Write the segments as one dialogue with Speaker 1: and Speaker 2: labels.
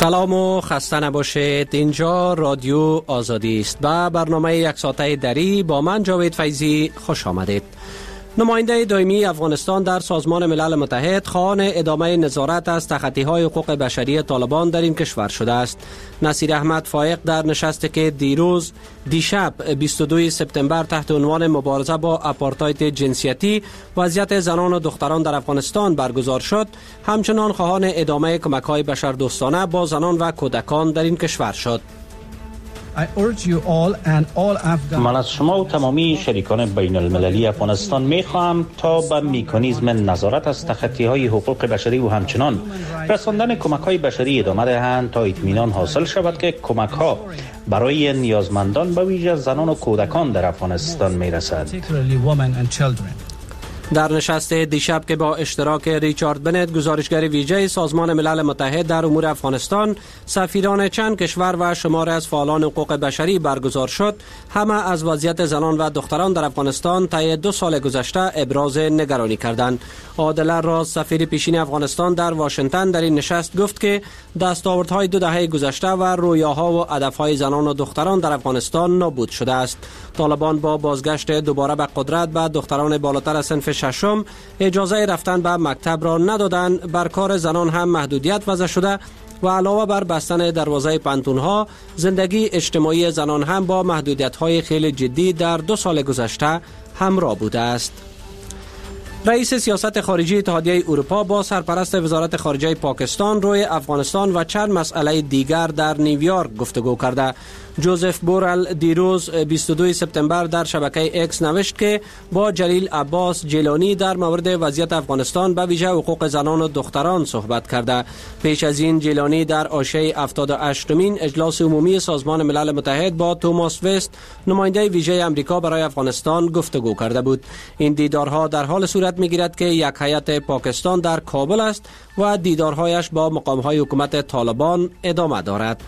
Speaker 1: سلام و خسته نباشید. اینجا رادیو آزادی است و برنامه یک ساعته دری با من جاوید فیضی خوش آمدید. نماینده دائمی افغانستان در سازمان ملل متحد خواهان ادامه نظارت از تخطی‌های حقوق بشری طالبان در این کشور شده است. نصیر احمد فایق در نشستی که دیشب 22 سپتامبر تحت عنوان مبارزه با آپارتاید جنسیتی وضعیت زنان و دختران در افغانستان برگزار شد، همچنان خواهان ادامه کمک‌های بشردوستانه با زنان و کودکان در این کشور شد.
Speaker 2: من از شما و تمامی شریکان بین المللی افغانستان می خواهم تا به مکانیزم نظارت از تخطی‌های حقوق بشری و همچنان رساندن کمک‌های بشری ادامه دهند تا اطمینان حاصل شود که کمک‌ها برای نیازمندان به ویژه زنان و کودکان در افغانستان می رسد.
Speaker 1: در نشست دیشب که با اشتراک ریچارد بنت گزارشگر ویژه سازمان ملل متحد در امور افغانستان، سفیران چند کشور و شماری از فعالان حقوق بشری برگزار شد، همه از وضعیت زنان و دختران در افغانستان طی 2 سال گذشته ابراز نگرانی کردند. عادل راز، سفیر پیشین افغانستان در واشنگتن، در این نشست گفت که دستاوردهای 2 دهه گذشته و رویاها و هدفهای زنان و دختران در افغانستان نابود شده است. طالبان با بازگشت دوباره به قدرت به دختران بالاتر از صنف ششم اجازه رفتن به مکتب را ندادند، بر کار زنان هم محدودیت وضع شده و علاوه بر بستن دروازه پانتون‌ها، زندگی اجتماعی زنان هم با محدودیت‌های خیلی جدی در 2 سال گذشته همراه بوده است. رئیس سیاست خارجی اتحادیه اروپا با سرپرست وزارت خارجه پاکستان روی افغانستان و چند مسئله دیگر در نیویورک گفتگو کرده. جوزف بورل دیروز 22 سپتامبر در شبکه اکس نوشت که با جلیل عباس جیلانی در مورد وضعیت افغانستان به ویژه حقوق زنان و دختران صحبت کرده. پیش از این جیلانی در عاشیه 78مین اجلاس عمومی سازمان ملل متحد با توماس وست، نماینده ویژه آمریکا برای افغانستان، گفتگو کرده بود. این دیدارها در حال صورت می‌گیرد که یک هیئت پاکستان در کابل است و دیدارهایش با مقام‌های حکومت طالبان ادامه دارد.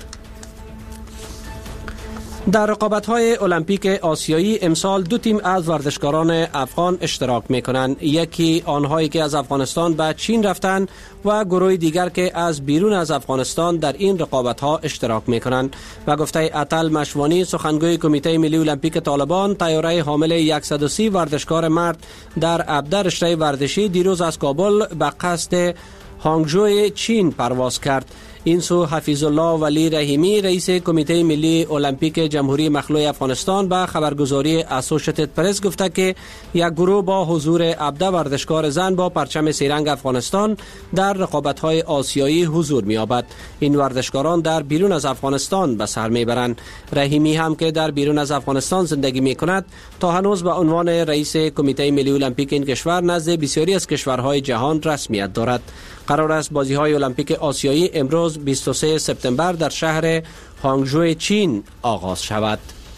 Speaker 1: در رقابت‌های المپیک آسیایی امسال 2 تیم از ورزشکاران افغان اشتراک می‌کنند. یکی آنهایی که از افغانستان به چین رفتند و گروه دیگر که از بیرون از افغانستان در این رقابت‌ها اشتراک می‌کنند. و گفته اتل مشوانی، سخنگوی کمیته ملی المپیک طالبان، طیاره حامل 130 ورزشکار مرد در 17 رشته ورزشی دیروز از کابل به قصد هانگژو چین پرواز کرد. این سو حفیظ الله ولی رحیمی، رئیس کمیته ملی المپیک جمهوری مخلوع افغانستان، به خبرگزاری اسوشیتد پرس گفته که یک گروه با حضور 17 ورزشکار زن با پرچم سه‌رنگ افغانستان در رقابت‌های آسیایی حضور می‌یابد. این ورزشکاران در بیرون از افغانستان به سر می‌برند. رحیمی هم که در بیرون از افغانستان زندگی می‌کند، تا هنوز به عنوان رئیس کمیته ملی المپیک این کشور نزد بسیاری از کشورهای جهان رسمیت دارد. قرار است بازی‌های المپیک آسیایی امروز 23 سپتامبر در شهر هانگژو چین آغاز شود.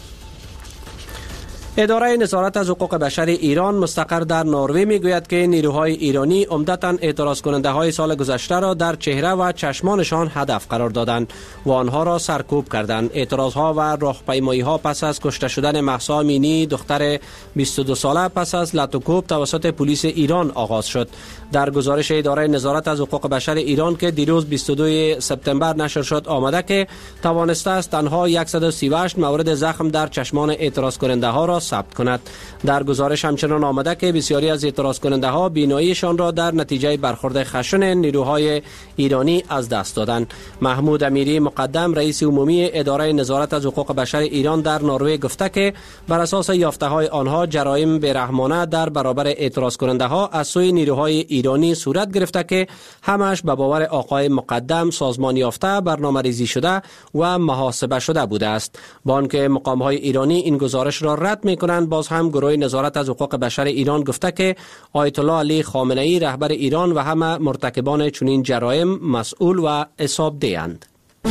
Speaker 1: اداره نظارت از حقوق بشر ایران مستقر در نروژ میگوید که نیروهای ایرانی عمدتاً اعتراض کننده های سال گذشته را در چهره و چشمانشان هدف قرار دادند و آنها را سرکوب کردند. اعتراض ها و راهپیمایی ها پس از کشته شدن مهسا امینی، دختر 22 ساله، پس از لطوکوب توسط پلیس ایران آغاز شد. در گزارش اداره نظارت از حقوق بشر ایران که دیروز 22 سپتامبر نشر شد آمده که توانسته است تنها 138 مورد زخم در چشمان اعتراض کننده ها را ثبت کند. در گزارش همچنان آمده که بسیاری از اعتراض کننده ها بیناییشان را در نتیجه برخورد خشن نیروهای ایرانی از دست دادند. محمود امیری مقدم، رئیس عمومی اداره نظارت از حقوق بشر ایران در نروژ گفته که بر اساس یافته های آنها جرایم بی‌رحمانه در برابر اعتراض کننده ها از سوی نیروهای ایرانی صورت گرفته که همش به باور آقای مقدم سازمان یافته، برنامه‌ریزی شده و محاسبه شده بوده است. با آنکه مقام های ایرانی این گزارش را رد می‌کنند، باز هم گروه نظارت از حقوق بشر ایران گفته که آیت الله علی خامنه‌ای رهبر ایران و همه مرتکبان چنین جرایم مسئول و حسابده‌اند.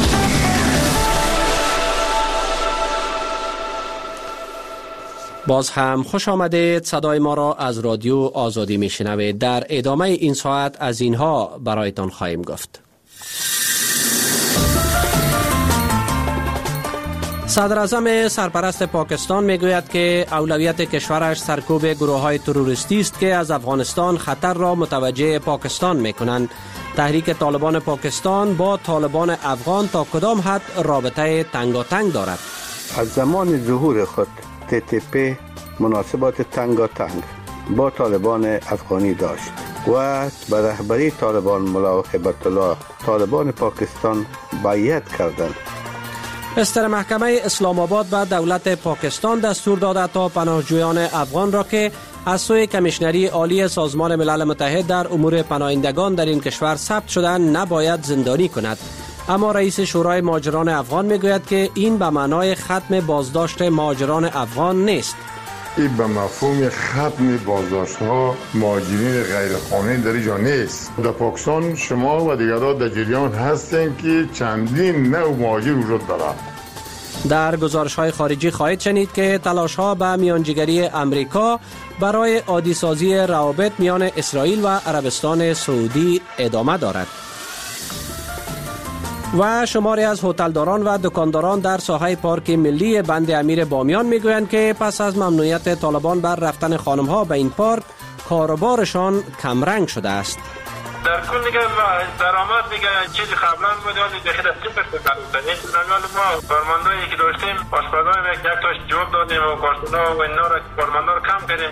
Speaker 1: باز هم خوش آمدید. صدای ما را از رادیو آزادی میشنوید. در ادامه این ساعت از اینها برایتان خواهیم گفت. صدر اعظم سرپرست پاکستان میگوید که اولویت کشورش سرکوب گروه‌های تروریستی است که از افغانستان خطر را متوجه پاکستان میکنند. تحریک طالبان پاکستان با طالبان افغان تا کدام حد رابطه تنگاتنگ دارد؟
Speaker 3: از زمان ظهور خود TTP مناسبات تنگاتنگ با طالبان افغانی داشت و به رهبری طالبان ملا هیبت الله طالبان پاکستان بیعت کردند.
Speaker 1: بستر محکمه اسلام آباد و دولت پاکستان دستور داده تا پناهجویان افغان را که از سوی کمیشنری عالی سازمان ملل متحد در امور پناهندگان در این کشور ثبت شدند نباید زندانی کند. اما رئیس شورای مهاجران افغان میگوید که این به معنای ختم بازداشت مهاجران افغان نیست.
Speaker 4: این به مفهوم ختم بازداشت‌ها مهاجرین غیرقانونی در اینجا نیست. در پاکستان شما و دیگران در جریان هستند که چندین نوع مهاجر وجود دارد.
Speaker 1: در گزارش‌های خارجی خواهید شنید که تلاش‌ها به میانجیگری امریکا برای عادی سازی روابط میان اسرائیل و عربستان سعودی ادامه دارد. و شماری از هتلداران و دکانداران در ساحه پارک ملی بند امیر بامیان میگویند که پس از ممنوعیت طالبان بر رفتن خانم‌ها به این پارک کاروبارشان کمرنگ شده است.
Speaker 5: در کل دیگه درآمد دیگه چیزی قبلا بود ولی دیگه در صفر شده. این ما کارمندایی که داشتیم آشپزان یک تاش جوب دادیم و گاشونا و اینا را کارمندا رو کم کردیم.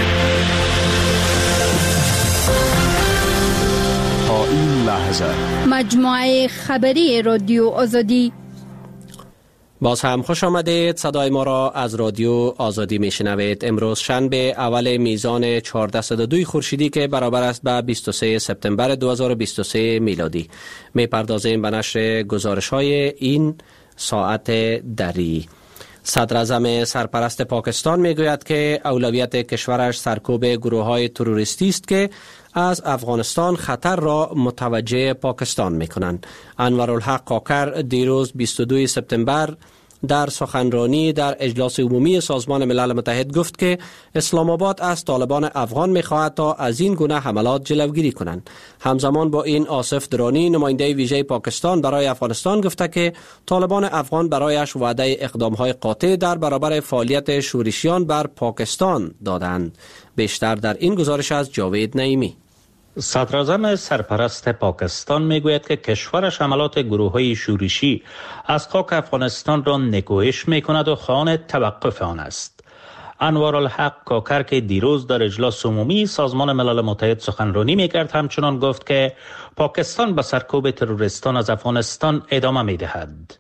Speaker 6: تا این لحظه
Speaker 7: مجموعه خبری رادیو آزادی.
Speaker 1: باز هم خوش آمدید. صدای ما را از رادیو آزادی میشنوید. امروز شنبه اول میزان 1402 خورشیدی که برابر است به 23 سپتامبر 2023 میلادی. میپردازیم به نشر گزارش‌های این ساعت دری. صدر اعظم سرپرست پاکستان میگوید که اولویت کشورش سرکوب گروه‌های تروریستی است که از افغانستان خطر را متوجه پاکستان میکنند. انورالحق کاکر دیروز 22 سپتامبر در سخنرانی در اجلاس عمومی سازمان ملل متحد گفت که اسلام آباد از طالبان افغان میخواهد تا از این گونه حملات جلوگیری کنند. همزمان با این آصف درانی نماینده ویژه پاکستان برای افغانستان گفته که طالبان افغان برایش وعده اقدامهای قاطع در برابر فعالیت شورشیان بر پاکستان دادند. بیشتر در این گزارش از جاوید نعیمی.
Speaker 2: صدر اعظم سرپرست پاکستان میگوید که کشورش عملات گروه‌های شورشی از خاک افغانستان را نکوهش میکند و خواهان توقف آن است. انوارالحق کاکر که دیروز در اجلاس عمومی سازمان ملل متحد سخنرانی میکرد همچنان گفت که پاکستان به سرکوب تروریستان از افغانستان ادامه میدهد.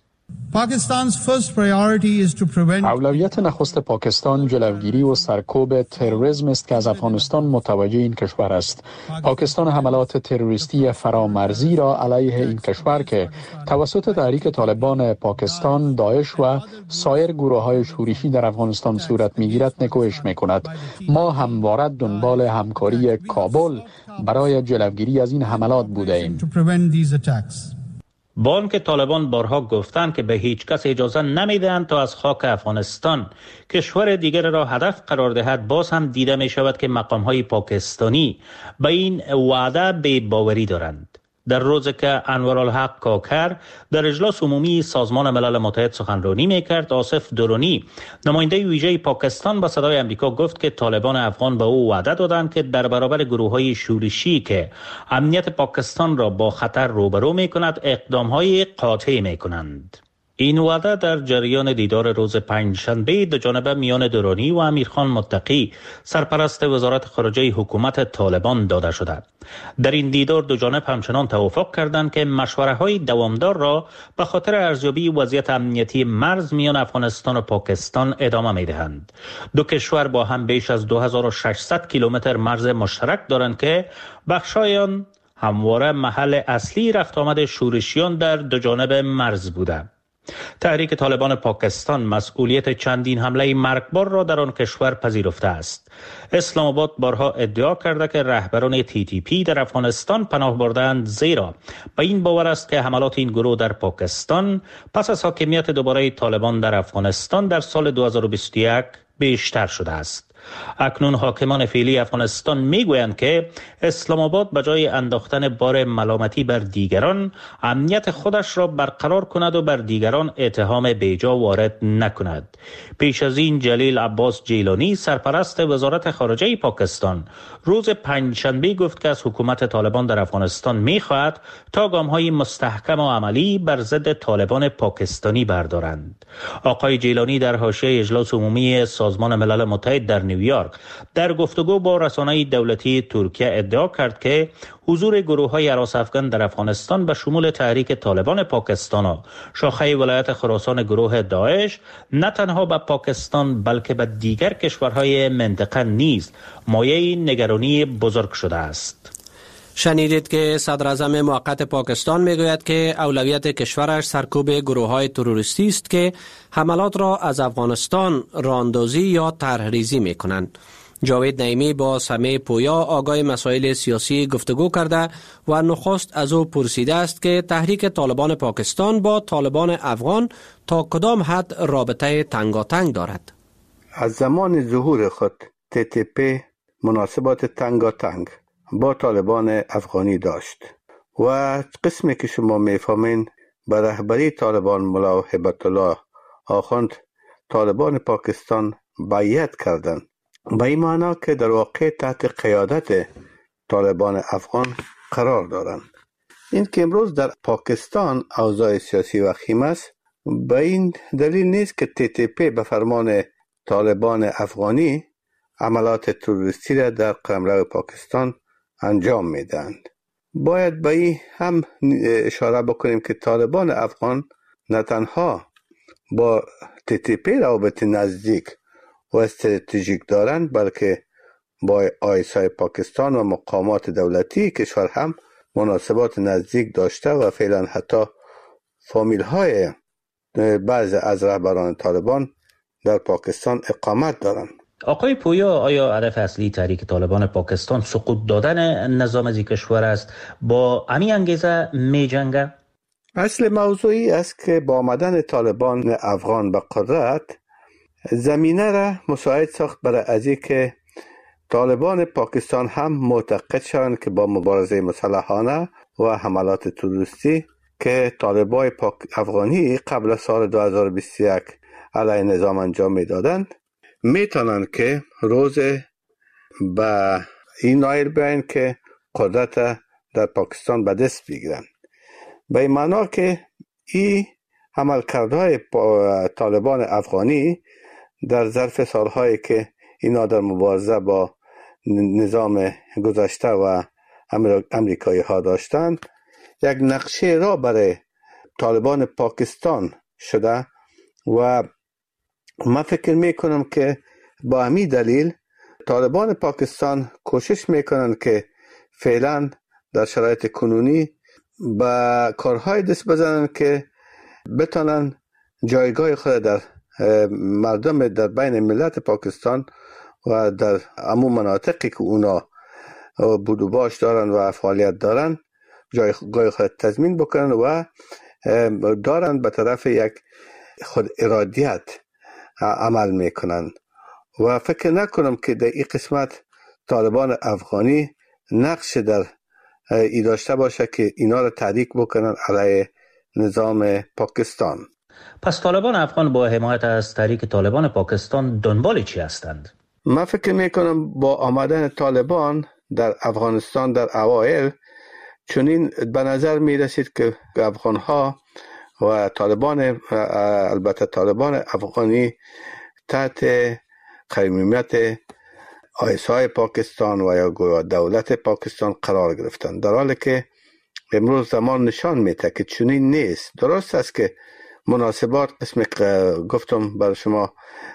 Speaker 6: اولویت نخست پاکستان جلوگیری و سرکوب تروریسم است که از افغانستان متوجه این کشور است. پاکستان حملات تروریستی فرامرزی را علیه این کشور که توسط تحریک طالبان پاکستان، داعش و سایر گروه‌های شورشی در افغانستان صورت می‌گیرد نکوهش می‌کند. ما همواره دنبال همکاری کابل برای جلوگیری از این حملات بوده‌ایم.
Speaker 2: با آنکه طالبان بارها گفتند که به هیچ کس اجازه نمیدهند تا از خاک افغانستان کشور دیگر را هدف قرار دهد، باز هم دیده می شود که مقام‌های پاکستانی به این وعده بی باوری دارند. در روزی که انورالحق کاکر در اجلاس عمومی سازمان ملل متحد سخنرانی میکرد، آصف درونی نماینده ویژه پاکستان با صدای امریکا گفت که طالبان افغان به او وعده دادند که در برابر گروه‌های شورشی که امنیت پاکستان را با خطر روبرو میکند اقدام‌های قاطع میکنند. این وعده در جریان دیدار روز پنجشنبه دو جانبه میان درانی و امیرخان متقی سرپرست وزارت خارجه حکومت طالبان داده شده. در این دیدار دو جانب همچنان توافق کردند که مشوره‌های دوامدار را به خاطر ارزیابی وضعیت امنیتی مرز میان افغانستان و پاکستان ادامه می‌دهند. دو کشور با هم بیش از 2600 کیلومتر مرز مشترک دارند که بخش‌های آن همواره محل اصلی رفت آمد شورشیان در دو جانب مرز بوده. تحریک طالبان پاکستان مسئولیت چندین حمله مرگبار را در آن کشور پذیرفته است. اسلام آباد بارها ادعا کرده که رهبران TTP در افغانستان پناه بردند، زیرا به این باور است که حملات این گروه در پاکستان پس از حاکمیت دوباره طالبان در افغانستان در سال 2021 بیشتر شده است. اکنون حاکمان فعلی افغانستان میگویند که اسلام آباد به جای انداختن بار ملامتی بر دیگران، امنیت خودش را برقرار کند و بر دیگران اتهام بیجا وارد نکند. پیش از این جلیل عباس جیلانی سرپرست وزارت خارجه پاکستان روز پنجشنبه گفت که از حکومت طالبان در افغانستان می‌خواهد تا گام‌های مستحکم و عملی بر ضد طالبان پاکستانی بردارند. آقای جیلانی در حاشیه اجلاس عمومی سازمان ملل متحد در نیویورک در گفتگو با رسانه‌های دولتی ترکیه ادعا کرد که حضور گروه‌های هراس افغان در افغانستان به شمول تحریک طالبان پاکستان و شاخه ولایت خراسان گروه داعش نه تنها به پاکستان بلکه به دیگر کشورهای منطقه نیز مایه نگرانی بزرگ شده است.
Speaker 1: شنیدید که صدر اعظم موقت پاکستان میگوید که اولویت کشورش سرکوب گروه‌های تروریستی است که حملات را از افغانستان راه‌اندازی یا طرح‌ریزی می‌کنند. جاوید نعیمی با سمیع پویا آگاه مسائل سیاسی گفتگو کرده و نخست از او پرسیده است که تحریک طالبان پاکستان با طالبان افغان تا کدام حد رابطه تنگاتنگ دارد.
Speaker 3: از زمان ظهور خود TTP مناسبات تنگاتنگ با طالبان افغانی داشت و قسمی که شما میفهمین به رهبری طالبان ملا هیبت الله آخوند طالبان پاکستان بیعت کردند، به این معنی که در واقع تحت قیادت طالبان افغان قرار دارند. این که امروز در پاکستان اوضاع سیاسی وخیم است به این دلیل نیست که TTP به فرمان طالبان افغانی عملات تروریستی را در قلمرو پاکستان انجام میدهند. باید به این هم اشاره بکنیم که طالبان افغان نه تنها با TTP روابط نزدیک و استراتژیک دارند بلکه با آیسای پاکستان و مقامات دولتی کشور هم مناسبات نزدیک داشته و فعلا حتی فامیل های بعض از رهبران طالبان در پاکستان اقامت دارند.
Speaker 2: آقای پویا، آیا هدف اصلی تحریک طالبان پاکستان سقوط دادن نظام از کشور است؟ با همین انگیزه می جنگه؟
Speaker 3: اصل موضوعی است که با آمدن طالبان افغان به قدرت زمینه را مساعد ساخت برای از اینکه طالبان پاکستان هم معتقد شوند که با مبارزه مسلحانه و حملات تروریستی که طالبان افغانی قبل سال 2021 علیه نظام انجام میدادند میتونند که روز به این نایل بیاین که قدرت در پاکستان به دست بگیرند. به این معنا که این عملکردهای طالبان افغانی در ظرف سالهایی که اینا در مبارزه با نظام گذشته و امریکایی ها داشتند یک نقشه را برای طالبان پاکستان شده و من فکر میکنم که با همین دلیل طالبان پاکستان کوشش میکنند که فعلا در شرایط کنونی به کارهای دست بزنند که بتونن جایگاه خود در مردم در بین ملت پاکستان و در عموم مناطقی که اونا بود و باش دارن و فعالیت دارن جایگاه خود تضمین بکنن و دارن به طرف یک خود ارادیت عمل میکنن و فکر نکنم که در این قسمت طالبان افغانی نقش در ای داشته باشه که اینا را تحریک بکنن علیه نظام پاکستان.
Speaker 2: پس طالبان افغان با حمایت از تحریک طالبان پاکستان دنبال چی هستند؟
Speaker 3: من فکر میکنم با آمدن طالبان در افغانستان در اوایل چنین به نظر میرسید که افغانها و طالبان البته طالبان افغانی تحت قیمومیت آیسای پاکستان و یا دولت پاکستان قرار گرفتند، در حالی که امروز زمان نشان میده که چنین نیست. درست است که مناسبات قسم گفتم بر شما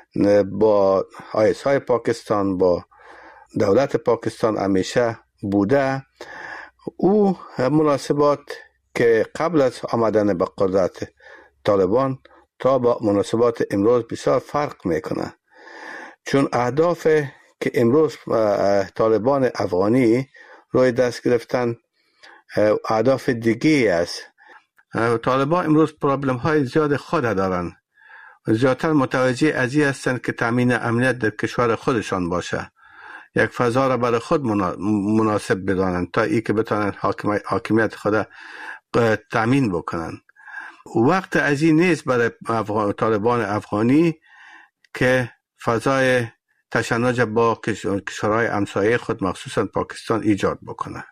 Speaker 3: با آیسای پاکستان با دولت پاکستان همیشه بوده، او مناسبات که قبل از آمدن به قدرت طالبان تا با مناسبات امروز بسیار فرق میکنه، چون اهداف که امروز طالبان افغانی روی دست گرفتن اهداف دیگه است. طالبان امروز پرابلم های زیاد خود دارن زیادتر متوجه از این هستند که تامین امنیت در کشور خودشان باشه، یک فضا را برای خود مناسب بدانند تا ای که بتانند حاکمیت خود تامین بکنند. وقت از این نیست برای طالبان افغانی که فضای تشنج با کشورهای همسایه خود مخصوصا پاکستان ایجاد بکنه.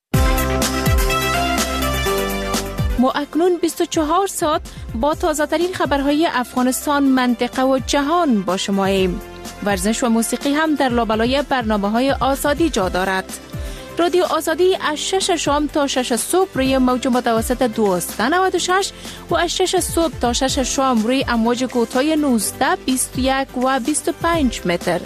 Speaker 8: ما اکنون 24 ساعت با تازه ترین خبرهای افغانستان، منطقه و جهان با شماییم. ورزش و موسیقی هم در لابلای برنامه‌های آزادی جا دارد. رادیو آزادی از 6 شام تا 6 صبح روی موج متوسط 1296 و از 6 صبح تا 6 شام روی امواج کوتاه 19، 21 و 25 متر.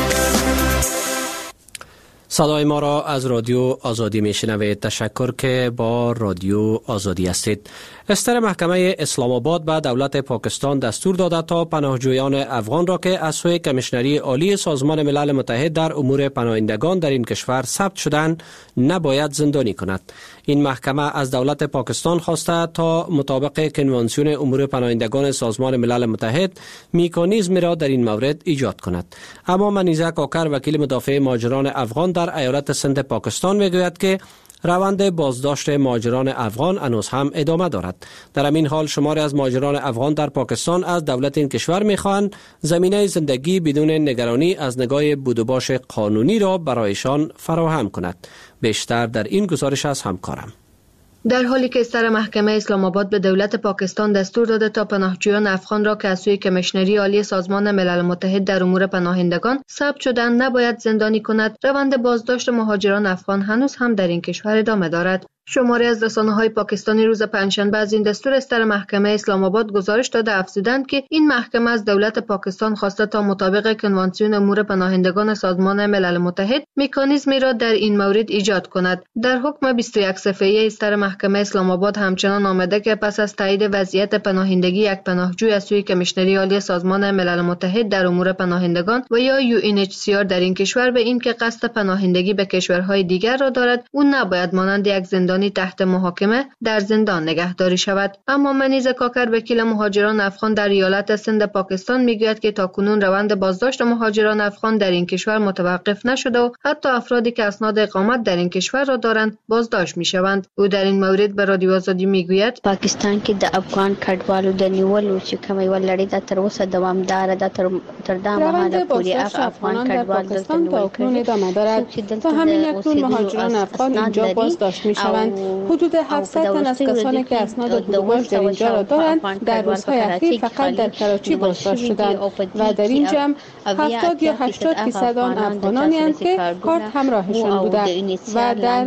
Speaker 1: صدای ما را از رادیو آزادی میشنوید. تشکر که با رادیو آزادی هستید. استر محکمه اسلام آباد به دولت پاکستان دستور داده تا پناهجویان افغان را که از سوی کمیشنری عالی سازمان ملل متحد در امور پناهندگان در این کشور ثبت شدند نباید زندانی کند. این محکمه از دولت پاکستان خواسته تا مطابق کنوانسیون امور پناهندگان سازمان ملل متحد مکانیزمی را در این مورد ایجاد کند. اما منیزه کاکر، وکیل مدافع مهاجران افغان در ایالت سند پاکستان، میگوید که روند بازداشت مهاجران افغان هنوز هم ادامه دارد. در همین حال شماری از مهاجران افغان در پاکستان از دولت این کشور میخواهند زمینه زندگی بدون نگرانی از نگاه بود و باش قانونی را برایشان فراهم کند. بیشتر در این گزارش از همکارم.
Speaker 9: در حالی که استر محکمه اسلام آباد به دولت پاکستان دستور داده تا پناهجویان افغان را که از سوی کمیشنری عالی سازمان ملل متحد در امور پناهندگان ثبت شدند نباید زندانی کند، روند بازداشت مهاجران افغان هنوز هم در این کشور ادامه دارد. شماری از رسانه‌های پاکستانی روز پنجشنبه از این دستور استر محکمه اسلام آباد گزارش داده افزودند که این محکمه از دولت پاکستان خواسته تا مطابق کنوانسیون امور پناهندگان سازمان ملل متحد مکانیزمی را در این مورد ایجاد کند. در حکم 21 صفحه‌ای استر محکمه اسلام آباد همچنان آمده که پس از تایید وضعیت پناهندگی یک پناهجوی از سوی کمیشنری عالی سازمان ملل متحد در امور پناهندگان و یا UNHCR در این کشور به این که قصد پناهندگی به کشورهای دیگر را دارد، او نباید مانند یک زندانی تحت محاکمه در زندان نگهداری شود. اما منیزه کاکر، وکیل مهاجران افغان در ایالت سند پاکستان، میگوید که تاکنون روند بازداشت مهاجران افغان در این کشور متوقف نشده و حتی افرادی که اسناد اقامت در این کشور را دارند بازداشت میشوند. او در این مورد به رادیو آزادی میگوید
Speaker 10: پاکستان کې د افغان کډوالو د نیولو چې کومه ولړۍ د تر اوسه دوامدار ده تر دا مهاله پوری افغان کډوال
Speaker 11: پاکستان تا اکنون ادامه دارد. تا همین اکنون مهاجران افغان اینجا بازداشت میشوند. حدود 700 تن از کسانی که اسناد بودباش در اینجا را دارند در روزهای اخیر فقط در کراچی بازداشت شدند و در این جمع 70 یا 80% آن افغانانی هستند که کارت همراهشان بوده و در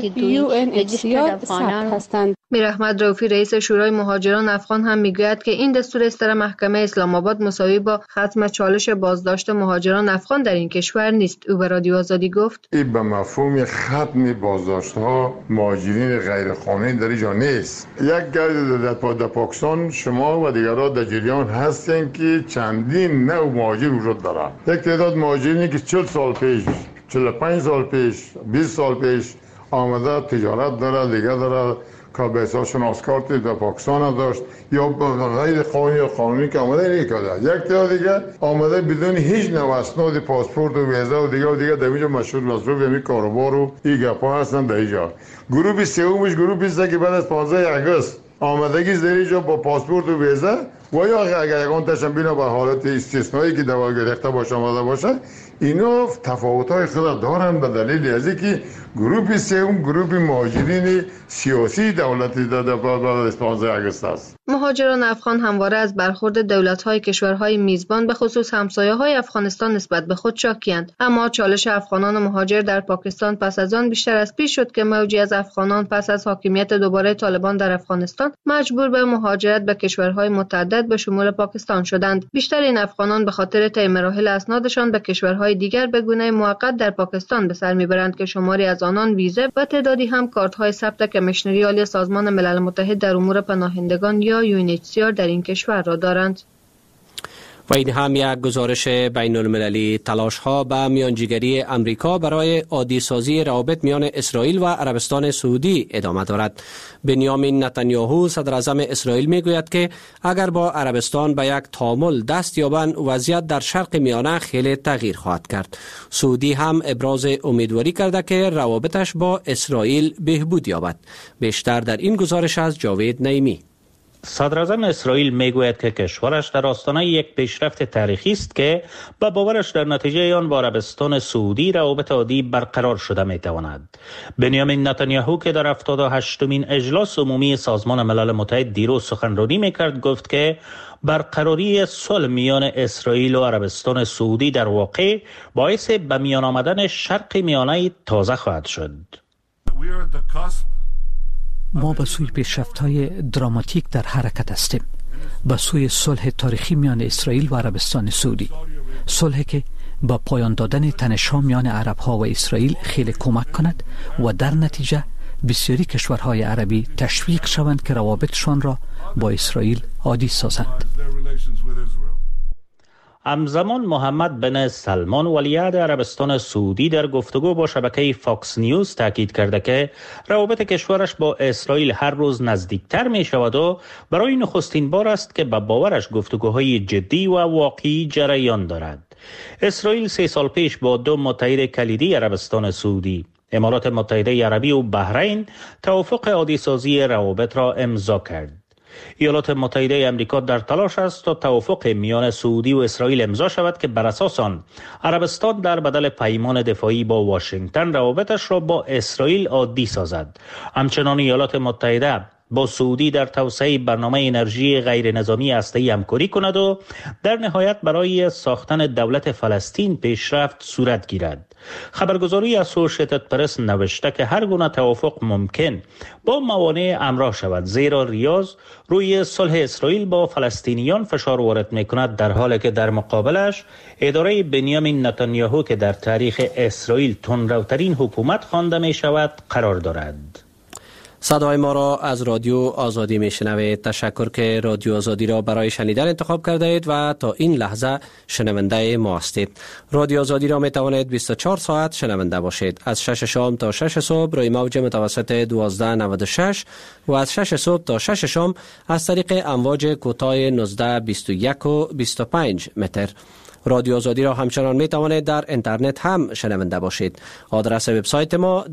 Speaker 11: UNHCR ثبت هستند.
Speaker 9: میر احمد رؤفی، رئیس شورای مهاجران افغان، هم میگوید که این دستور استر محکمه اسلام آباد مساوی با ختم چالش بازداشت مهاجران افغان در این کشور نیست. او به رادیو آزادی گفت
Speaker 4: این به مفهوم ختم بازداشت‌ها مهاجرین غیرقانونی در اینجا نیست. یک گرد در پاکستان شما و دیگران در جریان هستند که چندین نوع مهاجر وجود دارد. یک تعداد مهاجرینی که 40 سال پیش، 45 سال پیش، 20 سال پیش آمده تجارت داره، دیگه داره که به حساب شناسکارت در پاکستان داشت یا غیر قانونی یا قانونی که آمده نیکرده. یک تعداد دیگه آمده بدون هیچ نوع اسناد پاسپورت و ویزا و دیگه در اینجا مشهور مصروف همین کاروبار و این گپا هستن در اینجا. گروه سومش گروه است که بعد از 15 آگوست آمدگی در اینجا با پاسپورت و ویزا و یا اگر یکان تشنبینا به حالت استثنایی که دوا گرفته باشه آمده باشه، اینا تفاوت‌های خود دارن به دلیل از اینکه گروه سوم گروه مهاجرین سیاسی دولتی بعد از 15 آگوست است.
Speaker 9: مهاجران افغان همواره از برخورد دولت‌های کشورهای میزبان به خصوص همسایه‌های افغانستان نسبت به خود شاکی‌اند. اما چالش افغانان مهاجر در پاکستان پس از آن بیشتر از پیش شد که موجی از افغانان پس از حاکمیت دوباره طالبان در افغانستان مجبور به مهاجرت به کشورهای متعدد به شمول پاکستان شدند. بیشتر این افغانان به خاطر طی مراحل اسنادشان به کشورهای دیگر به گونه موقت در پاکستان به سر میبرند که شماری از آنان ویزه و تعدادی هم کارت‌های ثبت کمیشنری عالی سازمان ملل متحد در امور پناهندگان یا UNHCR در این کشور را دارند.
Speaker 1: و این هم یک گزارش بین المللی. تلاش ها به میانجیگری امریکا برای عادی سازی روابط میان اسرائیل و عربستان سعودی ادامه دارد. بنیامین نتانیاهو صدر اعظم اسرائیل می گوید که اگر با عربستان به یک تعامل دست یابند وضعیت در شرق میانه خیلی تغییر خواهد کرد. سعودی هم ابراز امیدواری کرده که روابطش با اسرائیل بهبود یابد. بیشتر در این گزارش از جاوید نعیمی.
Speaker 2: صدر اعظم اسرائیل میگوید که کشورش در آستانه یک پیشرفت تاریخی است که به باورش در نتیجه آن با عربستان سعودی روابط عادی برقرار شده میتواند. بنیامین نتانیاهو که در 78مین اجلاس عمومی سازمان ملل متحد دیروز سخنرانی میکرد گفت که برقراری صلح میان اسرائیل و عربستان سعودی در واقع باعث به میان آمدن شرق میانه تازه خواهد شد.
Speaker 12: ما به سوی پیشرفت‌های دراماتیک در حرکت هستیم، به سوی صلح تاریخی میان اسرائیل و عربستان سعودی، صلحی که با پایان دادن تنش‌ها میان عرب‌ها و اسرائیل خیلی کمک کند و در نتیجه بسیاری کشورهای عربی تشویق شوند که روابطشان را با اسرائیل عادی سازند.
Speaker 2: همزمان محمد بن سلمان ولیعهد عربستان سعودی در گفتگو با شبکه فاکس نیوز تاکید کرده که روابط کشورش با اسرائیل هر روز نزدیکتر می شود و برای نخستین بار است که به باورش گفتگوهای جدی و واقعی جریان دارد. اسرائیل 3 سال پیش با 2 متحد کلیدی عربستان سعودی، امارات متحده عربی و بحرین توافق عادی سازی روابط را امضا کرد. ایالات متحده امریکا در تلاش است تا توافق میان سعودی و اسرائیل امضا شود که بر اساس آن عربستان در بدل پیمان دفاعی با واشنگتن روابطش را با اسرائیل عادی سازد. همچنان ایالات متحده با سعودی در توسعه برنامه انرژی غیر نظامی هسته‌ای همکاری کند و در نهایت برای ساختن دولت فلسطین پیشرفت صورت گیرد. خبرگزاری اسوشیتد پرس نوشته که هر گونه توافق ممکن با موانع همراه شود، زیرا ریاض روی صلح اسرائیل با فلسطینیان فشار وارد می‌کند، در حالی که در مقابلش اداره بنیامین نتانیاهو که در تاریخ اسرائیل تندروترین حکومت خوانده می‌شود قرار دارد.
Speaker 1: صدای ما را از رادیو آزادی میشنوید. تشکر که رادیو آزادی را برای شنیدن انتخاب کرده اید و تا این لحظه شنونده ما هستید. رادیو آزادی را می توانید 24 ساعت شنونده باشید. از 6 شام تا 6 صبح روی موج متوسط 1296 و از 6 صبح تا 6 شام از طریق امواج کوتاه 19 21 و 25 متر. رادیو آزادی را همچنان می توانید در اینترنت هم شنونده باشید. آدرس وبسایت ما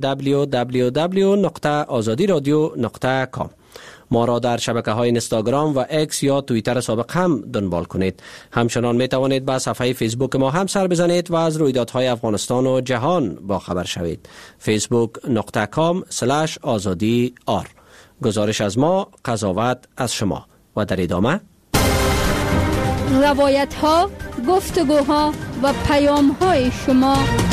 Speaker 1: www.azadiradio.com. ما را در شبکه‌های اینستاگرام و اکس یا توییتر سابق هم دنبال کنید. همچنان می توانید به صفحه فیسبوک ما هم سر بزنید و از رویدادهای افغانستان و جهان با خبر شوید. facebook.com/azadi.r. گزارش از ما، قضاوت از شما. و در ادامه
Speaker 7: روایت ها، گفتگوها و پیام های شما.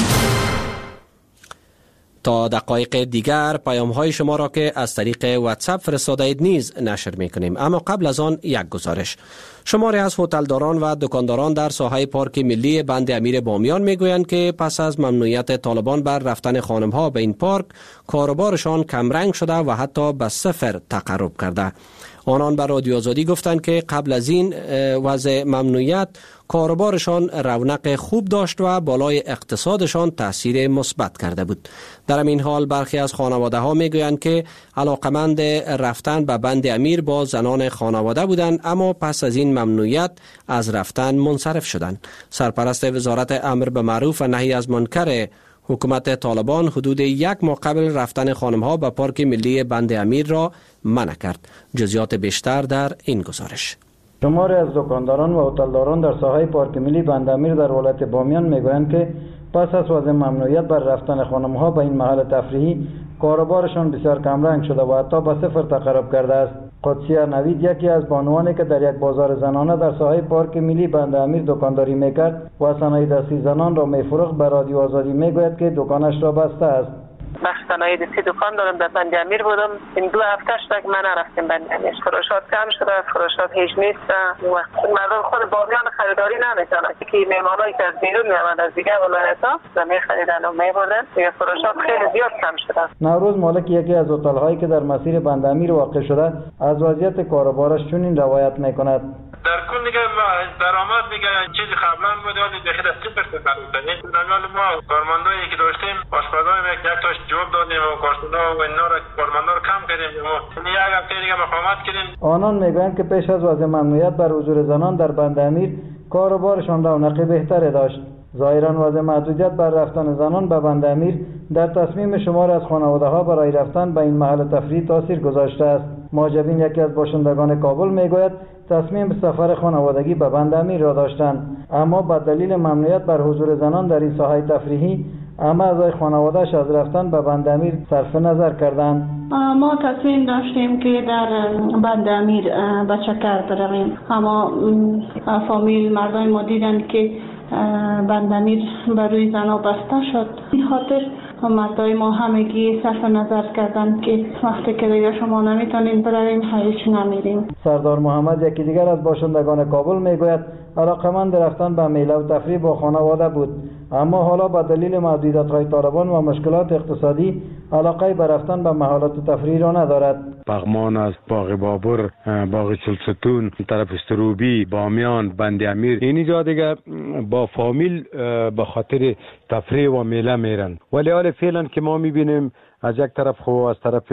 Speaker 1: تا دقایق دیگر پیام های شما را که از طریق واتساپ فرستاده اید نیز نشر می کنیم. اما قبل از آن یک گزارش. شماری از هتلداران و دکانداران در ساحه پارک ملی بند امیر بامیان می گویند که پس از ممنوعیت طالبان بر رفتن خانم ها به این پارک، کاروبارشان کمرنگ شده و حتی به صفر تقرب کرده. آنان بر رادیو آزادی گفتند که قبل از این وضع ممنوعیت کاروبارشان رونق خوب داشت و بالای اقتصادشان تاثیر مثبت کرده بود. در این حال برخی از خانواده ها می گویند که علاقمند رفتن به بند امیر با زنان خانواده بودند، اما پس از این ممنوعیت از رفتن منصرف شدند. سرپرست وزارت امر به معروف و نهی از منکر حکومت طالبان حدود 1 ماه قبل رفتن خانم‌ها به پارک ملی بند امیر را منع کرد. جزئیات بیشتر در این گزارش.
Speaker 13: شماری از دکانداران و هتلداران در ساحه پارک ملی بند امیر در ولایت بامیان میگویند که پس از وضع ممنوعیت بر رفتن خانم‌ها به این محل تفریحی، کاروبارشان بسیار کمرنگ شده و حتی به صفر تقرب کرده است. قدسیه نوید یکی از بانوانی که در یک بازار زنانه در ساحه پارک ملی بند امیر دکانداری میکرد و صنایع دستی زنان را میفروخت به رادیو آزادی میگوید که دکانش را بسته است.
Speaker 14: بخش صنایع دستی دکان دارم، در بند امیر بودم. این 2 هفته شده که من نرفتم بند امیر. فروشات کم شده، فروشات هیچ نیست و مردم خود بامیان خریداری نمیکنن که معمارایی که از بیرون میامد از دیگر ولایت‌ها و میخریدن و میبردن، دیگه فروشات خیلی زیاد کم شده.
Speaker 13: نوروز مالک یکی از هتل‌هایی که در مسیر بند امیر واقع شده از وضعیت کاروبارش چنین روایت میکند.
Speaker 5: در کل دیگه درآمد دیگه چیزی قبلا بود ولی دیگه صفر تکرار شد. نمیال ما کارمندایی که داشتیم آشپزای یک تاش جوب دادیم و کارشونا و اینا را کارمندا رو کم کردیم. ما یک هفته دیگه مقاومت کردیم.
Speaker 13: آنان میگویند که پیش از وضع ممنوعیت بر حضور زنان در بندامیر کار و بارشان رونق بهتری داشت. ظاهرا وضع محدودیت بر رفتن زنان به بندامیر در تصمیم شمار از خانواده‌ها برای رفتن به این محل تفریح تاثیر گذاشته است. ماجبین یکی از باشندگان کابل میگوید تصمیم به سفر خانوادگی به بندامیر را داشتند، اما به دلیل ممنوعیت بر حضور زنان در این ساحه تفریحی اما اعضای خانواده‌اش از رفتن به بندامیر صرف نظر کردند.
Speaker 15: ما تصمیم داشتیم که در بندامیر به چکر برویم، اما فامیل مردای ما دیدند که بندامیر بر روی زنها بسته شد. این خاطر مردای ما همگی صرف نظر کردند که وقتی که دیگه شما نمیتونین برویم هیچ نمیریم.
Speaker 13: سردار محمد یکی دیگر از باشندگان کابل میگوید علاقمند رفتن به میله و تفریح با خانواده بود، اما حالا به دلیل محدودیت‌های طالبان و مشکلات اقتصادی علاقه به رفتن به محلات تفریح را ندارد.
Speaker 16: پغمان است، باغ بابر، باغ چلستون، طرف استروبی، بامیان، بندامیر، اینی جا دیگه با فامیل به خاطر تفریح و میله میرن. ولی حال فعلا که ما میبینیم از یک طرف خو از طرف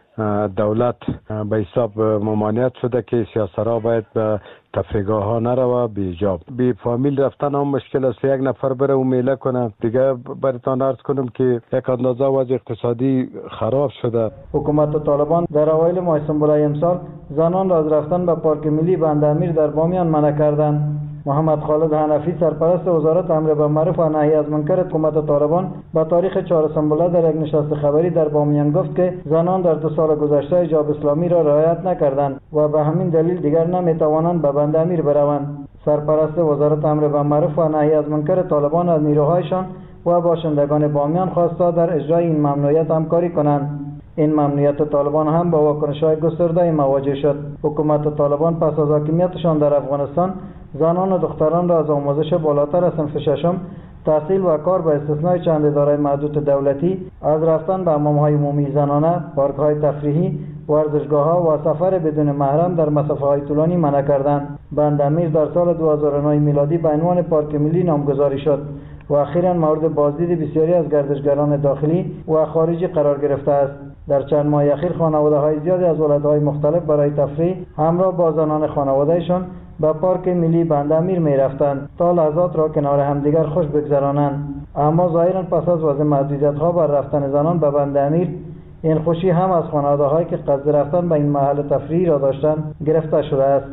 Speaker 16: دولت به حساب ممانعت شده که سیاسرها باید به تفریحگاه ها نروه بیجاب. بی فامیل رفتن هم مشکل است. یک نفر بره و میله کنه. دیگه براتون عرض کنم که یک اندازه وضع اقتصادی خراب شده.
Speaker 13: حکومت طالبان در اوایل ماه سنبوله امسال زنان را از رفتن به پارک ملی بندامیر در بامیان منع کردند. محمد خالد حنفی سرپرست وزارت امر بالمعروف و نهی از منکر حکومت طالبان با تاریخ 4 سنبوله در یک نشست خبری در بامیان گفت که زنان در 2 سال گذشته حجاب اسلامی را رعایت نکردند و به همین دلیل دیگر نمیتوانند به بندامیر بروند. سرپرست وزارت امر بالمعروف و نهی از منکر طالبان از نیروهایشان و باشندگان بامیان خواست تا در اجرای این ممنوعیت همکاری کنند. این ممنوعیت طالبان هم با واکنش‌های گسترده مواجه شد. حکومت طالبان پس از حاکمیتشان در افغانستان زنان و دختران را از آموزش بالاتر از صنف ششم، تحصیل و کار به استثنای چند اداره محدود دولتی از رفتن به حمام‌های عمومی زنانه، پارک‌های تفریحی، ورزشگاه‌ها و سفر بدون محرم در مسافه‌های طولانی منع کردند. بندامیر در سال 2009 میلادی به عنوان پارک ملی نامگذاری شد و اخیراً مورد بازدید بسیاری از گردشگران داخلی و خارجی قرار گرفته است. در چند ماه اخیر خانواده‌های زیادی از ولایت‌های مختلف برای تفریح همراه با زنان خانواده‌شان به پارک ملی بندامیر می‌رفتند تا لحظات را کنار همدیگر خوش بگذرانند. اما ظاهراً پس از وضع محدودیت‌ها بر رفتن زنان به بندامیر این خوشی هم از خانواده‌هایی که قصد رفتن به این محل تفریحی را داشتند گرفته شده است.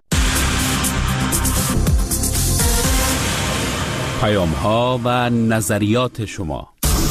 Speaker 17: پیام‌ها و نظریات شما.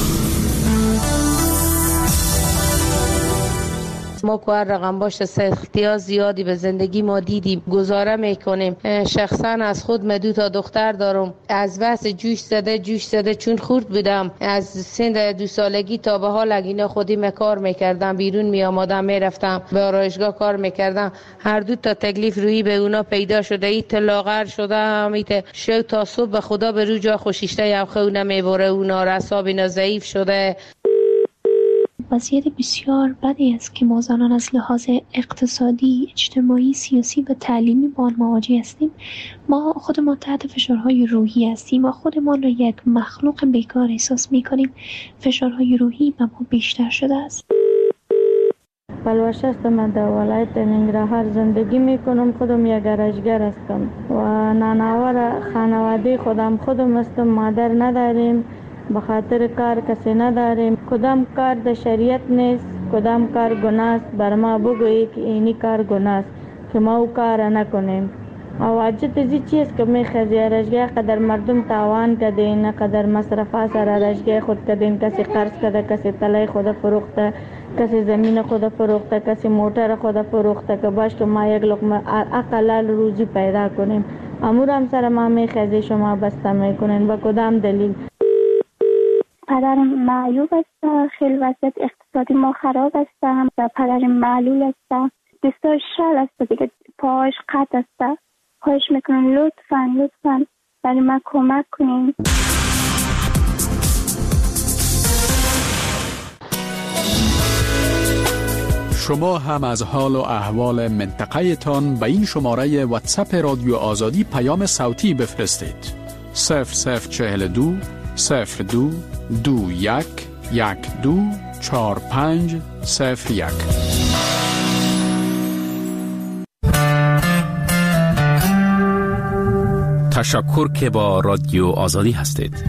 Speaker 18: ما که هر رقم باشه سختی‌ها زیادی به زندگی ما دیدیم، گزاره میکنیم. شخصا از خود من 2 تا دختر دارم. از بس جوش زده چون خورد بودم از سن 2 سالگی تا به حال اینا خودی کار میکردم، بیرون میآمدم میرفتم به آرایشگاه کار میکردم. هر 2 تا تکلیف روی به اونا پیدا شده. ایت لاغر شده همیت شو تا صبح به خدا به رو جا خوشیشته یا خونه میبره. اونا رساب اینا ضعیف شده.
Speaker 19: وضعیت بسیار بدی است که ما زنان از لحاظ اقتصادی، اجتماعی، سیاسی و تعلیمی با آن مواجه هستیم. ما خودمان تحت فشارهای روحی هستیم و خودمان را یک مخلوق بیکار احساس می‌کنیم. فشارهای روحی به ما بیشتر شده است.
Speaker 20: پلوش هستم، من در ولایت ننگرهار زندگی میکنم. خودم یک گرشگر هستم و نانوار خانواده خودم هستم. مادر نداریم، به خاطر کار کسی نداریم. کدام کار در شریعت نیست، کدام کار گناه است. بر ما بگویی که اینی کار گناه است که ما او کار نکنیم. او حاجت ازی چیست که میخوازی رشگاه قدر مردم تاوان کدین، قدر مصرفا سر رشگاه خود کدین. کسی قرض کده، کسی تلای خود فروخته، کسی زمین خود فروخته، کسی موتر خود فروخته که باش که ما یک لقمه اقلال روزی پیدا کنیم. امور هم سر ما میخوازی شما بسته میکنین. و کدام دلیل؟
Speaker 21: پدرم معیوب است، خیلی وضعیت اقتصادی ما خراب است. پدرم معلول است، دستاش شل است دیگه، پاهاش قطع است. خواهش میکنم لطفاً برای من کمک کنین.
Speaker 6: شما هم از حال و احوال منطقه تان به این شماره واتساپ رادیو آزادی پیام صوتی بفرستید. 0042 02 21 12 45 01.
Speaker 17: تشکر که با رادیو آزادی هستید.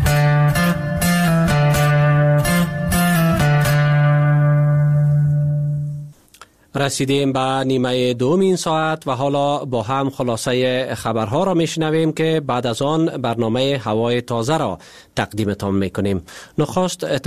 Speaker 1: رسیدیم به نیمه دوم این ساعت و حالا با هم خلاصه خبرها را میشنویم که بعد از آن برنامه هوای تازه را تقدیمتان میکنیم. نخست